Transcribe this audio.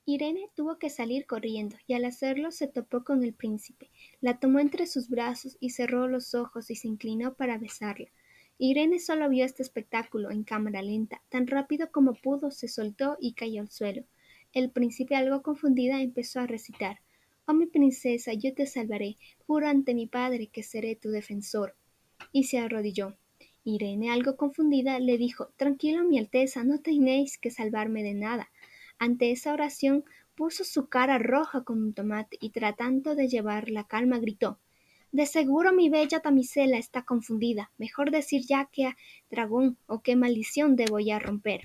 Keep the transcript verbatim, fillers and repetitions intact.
Irene tuvo que salir corriendo, y al hacerlo se topó con el príncipe. La tomó entre sus brazos y cerró los ojos y se inclinó para besarla. Irene solo vio este espectáculo en cámara lenta. Tan rápido como pudo se soltó y cayó al suelo. El príncipe, algo confundida, empezó a recitar: «Oh, mi princesa, yo te salvaré. Juro ante mi padre que seré tu defensor». Y se arrodilló. Irene, algo confundida, le dijo: «Tranquilo, mi alteza, no tenéis que salvarme de nada». Ante esa oración puso su cara roja como un tomate y, tratando de llevar la calma, gritó: «De seguro mi bella damisela está confundida. Mejor decir ya qué dragón o qué maldición debo ya romper».